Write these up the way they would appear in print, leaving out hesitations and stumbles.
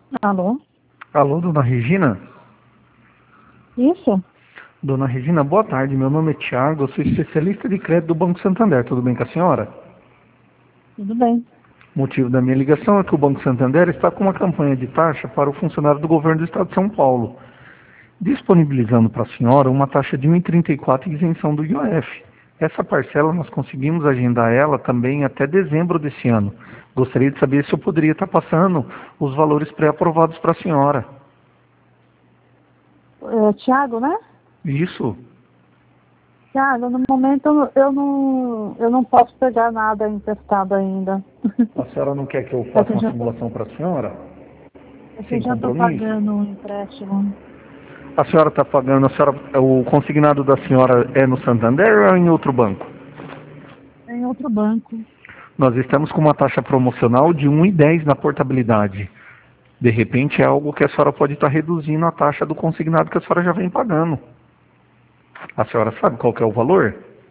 Alô? Alô, dona Regina? Isso? Dona Regina, boa tarde. Meu nome é Tiago, eu sou especialista de crédito do Banco Santander. Tudo bem com a senhora? Tudo bem. O motivo da minha ligação é que o Banco Santander está com uma campanha de taxa para o funcionário do governo do estado de São Paulo, disponibilizando para a senhora uma taxa de 1,34 isenção do IOF. Essa parcela nós conseguimos agendar ela também até dezembro desse ano. Gostaria de saber se eu poderia estar passando os valores pré-aprovados para a senhora. Tiago, né? Isso? Tiago, no momento eu não posso pegar nada emprestado ainda. A senhora não quer que eu É faça que eu uma já tô, simulação para a senhora? é que eu Sem já tô compromisso? pagando um empréstimo A senhora está pagando, o consignado da senhora é no Santander ou é em outro banco? em outro banco. Nós estamos com uma taxa promocional de 1,10 na portabilidade. De repente é algo que a senhora pode estar reduzindo a taxa do consignado que a senhora já vem pagando. A senhora sabe qual que é o valor?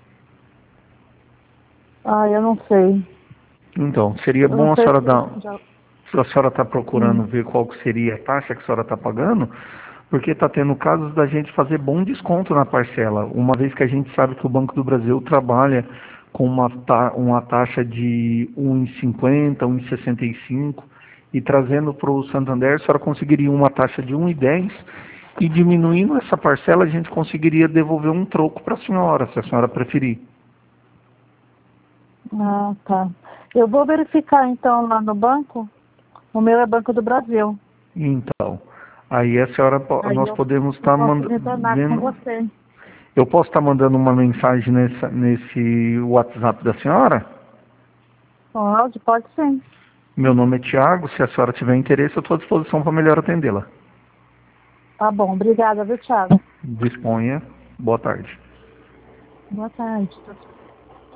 Ah, eu não sei. Então, seria Eu não bom a sei senhora se dar. já. Se a senhora está procurando Hum. ver qual que seria a taxa que a senhora está pagando, porque está tendo casos da gente fazer bom desconto na parcela, uma vez que a gente sabe que o Banco do Brasil trabalha com uma taxa de 1,50, 1,65, e trazendo para o Santander, a senhora conseguiria uma taxa de 1,10, e diminuindo essa parcela a gente conseguiria devolver um troco para a senhora, se a senhora preferir. Ah, tá. Eu vou verificar então lá no banco. O meu é Banco do Brasil. Então, aí a senhora, Aí nós podemos eu estar posso retornar com vendo. você. Eu posso estar mandando uma mensagem nesse WhatsApp da senhora? Pode sim. Meu nome é Tiago, se a senhora tiver interesse, eu estou à disposição para melhor atendê-la. Tá bom. Obrigada, viu, Thiago? Disponha. Boa tarde. Boa tarde.